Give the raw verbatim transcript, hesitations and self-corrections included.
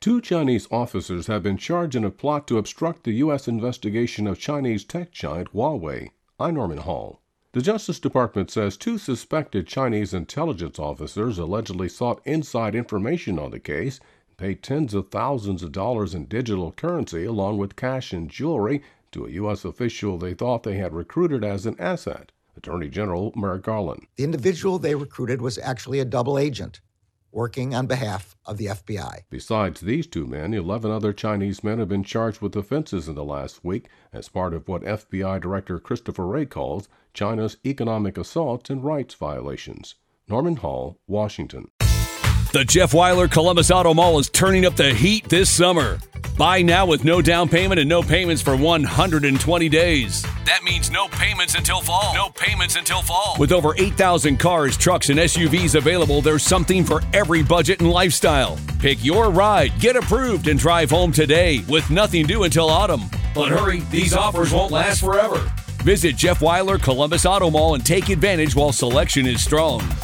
Two Chinese officers have been charged in a plot to obstruct the U S investigation of Chinese tech giant Huawei. I'm Norman Hall. The Justice Department says two suspected Chinese intelligence officers allegedly sought inside information on the case and paid tens of thousands of dollars in digital currency along with cash and jewelry to a U S official they thought they had recruited as an asset. Attorney General Merrick Garland. The individual they recruited was actually a double agent, working on behalf of the F B I. Besides these two men, eleven other Chinese men have been charged with offenses in the last week as part of what F B I Director Christopher Wray calls China's economic assault and rights violations. Norman Hall, Washington. The Jeff Weiler Columbus Auto Mall is turning up the heat this summer. Buy now with no down payment and no payments for one hundred twenty days. That means no payments until fall. No payments until fall. With over eight thousand cars, trucks, and S U Vs available, there's something for every budget and lifestyle. Pick your ride, get approved, and drive home today with nothing due until autumn. But hurry, these offers won't last forever. Visit Jeff Weiler Columbus Auto Mall and take advantage while selection is strong.